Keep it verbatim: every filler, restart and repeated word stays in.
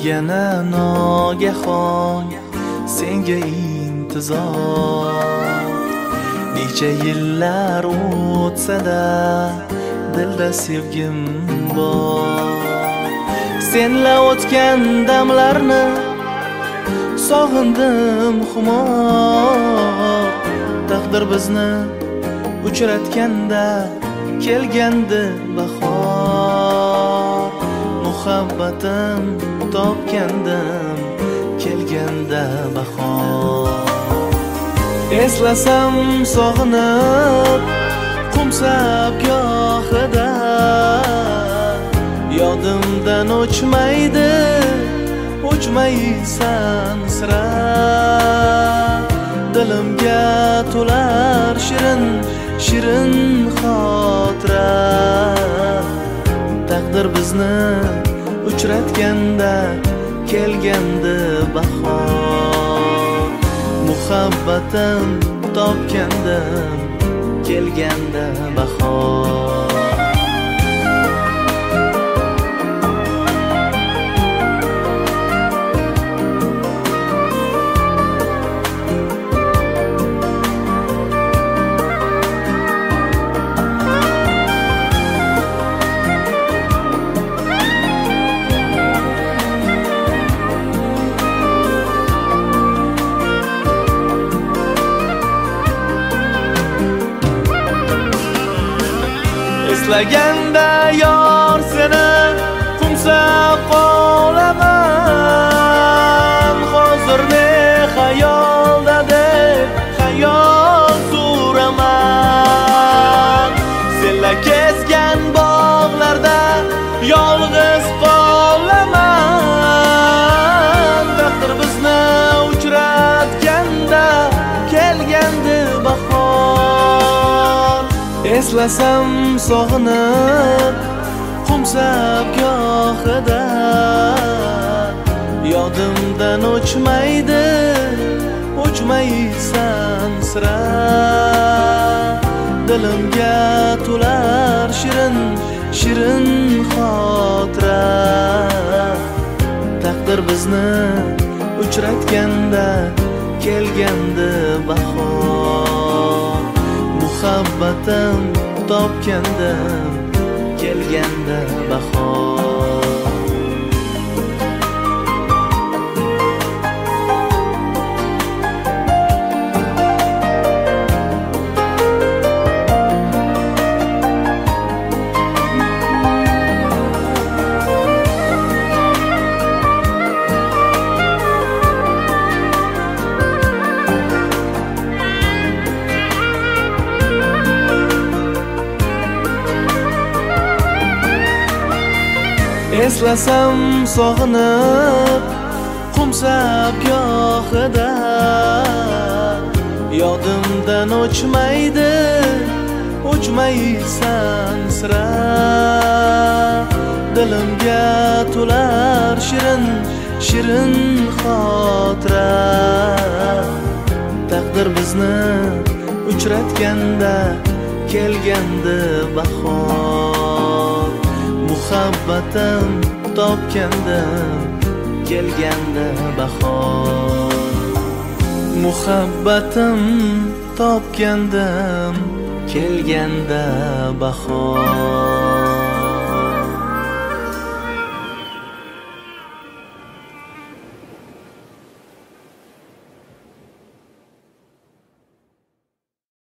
yana nogahon senga intizor. Necha yillar o'tsa-da dilda sevgim bor. Senla o'tgan damlarni sog'indim xumor. Taqdir bizni uchratganda kelgandi bahor. Muhabbatim topgandim kelganda bahor. Eslasam sog'inib qumsab gohida yodimdan o'chmaydi, o'chmaysan sira. Dilimga to'lar shirin shirin xotira. Taqdir bizni uchratganda kelgandi bahor. Muhabbatim topgandim kelganda bahor. Eslaganda yor seni qumsab qolaman. Hozir ne xayolda deb xayol suraman. Senla kezgan bog'larda yolg'iz qolaman. Taqdir bizni uchratganda kelgandi bahor. Eslasam sog'inib qumsab gohida yodimdan o'chmaydi, o'chmaysan sira. Dilimga to'lar shirin shirin xotira. Taqdir bizni uchratganda kelgandi bahor. Muhabbatim topgandim kelganda bahor. Eslasam sog'inib qumsab gohida yodimdan o'chmaydi, o'chmaysan sira. Dilimga to'lar shirin shirin xotira. Taqdir bizni uchratganda kelgandi bahor. Muhabbatim topgandim kelganda bahor. Muhabbatim topgandim kelganda bahor.